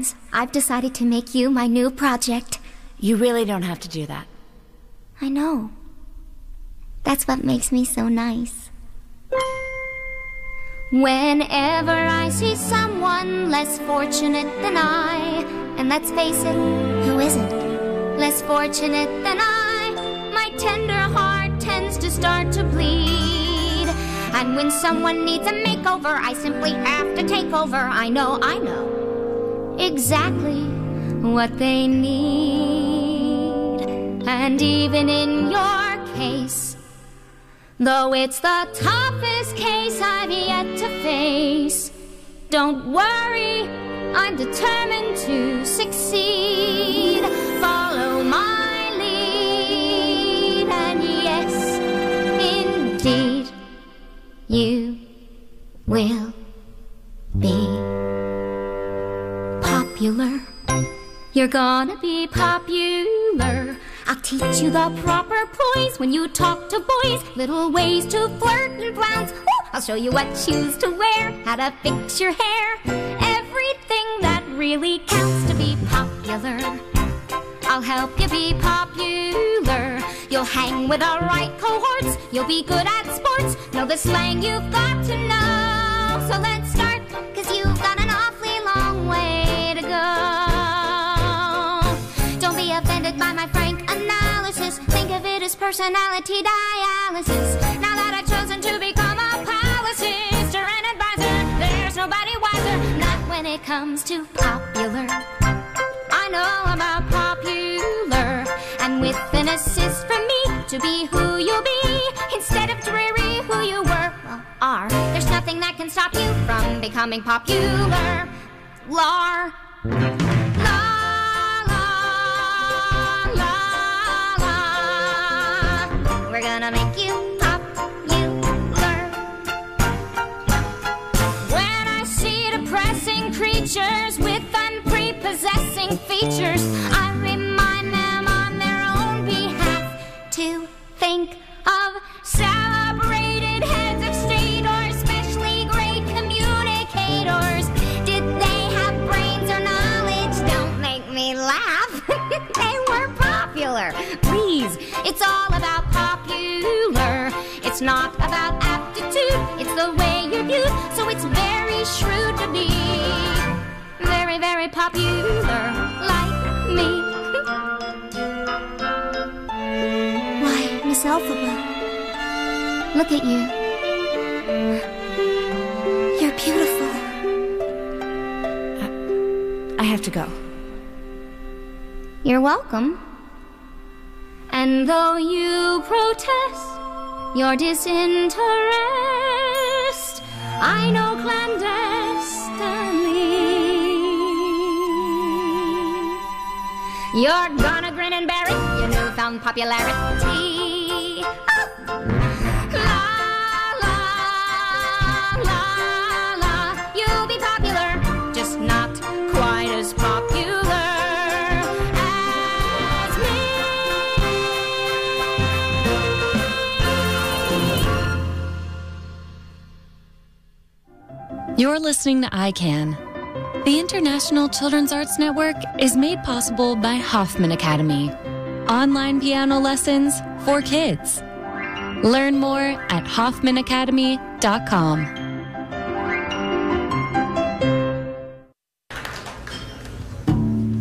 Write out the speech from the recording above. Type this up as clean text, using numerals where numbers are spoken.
James. I've decided to make you my new project. You really don't have to do that. I know. That's what makes me so nice. Whenever I see someone less fortunate than I, and let's face it, who isn't less fortunate than I, my tender heart tends to start to bleed. And when someone needs a makeover, I simply have to take over. I know exactly what they need. And even in your case, though it's the toughest case I've yet to face, don't worry, I'm determined to succeed. Follow my lead, and yes, indeed, you will be popular. You're gonna be popular. I'll teach you the proper poise when you talk to boys, little ways to flirt and flounce. Ooh, I'll show you what shoes to wear, how to fix your hair, everything that really counts to be popular. I'll help you be popular. You'll hang with the right cohorts, you'll be good at sports, know the slang you've got to know. So let's start, 'cause you've got an awfully long way to go. Don't be offended by my frank analysis, think of it as personality dialysis. Now that I've chosen to become a palace sister and advisor, there's nobody wiser, not when it comes to popular. I know about popular, and with an assist from me to be who you'll be, instead of dreary who you were, well, are. There's nothing that can stop you from becoming popular. Lar. La, la, la, la. We're gonna make you popular. When I see depressing creatures with unprepossessing features, I remind them on their own behalf to think of celebrated heads of state or especially great communicators. Did they have brains or knowledge? Don't make me laugh. They were popular. Please, it's all about popular. It's not about aptitude, it's the way you're viewed. So it's very shrewd to be very, very popular like me. Why, Miss Elphaba, look at you. You're beautiful. I have to go. You're welcome. And though you protest your disinterest, I know clandestinely you're gonna grin and bear it, your newfound popularity. Oh. La, la, la, la. You'll be popular, just not quite as popular as me. You're listening to ICANN. The International Children's Arts Network is made possible by Hoffman Academy. Online piano lessons for kids. Learn more at hoffmanacademy.com.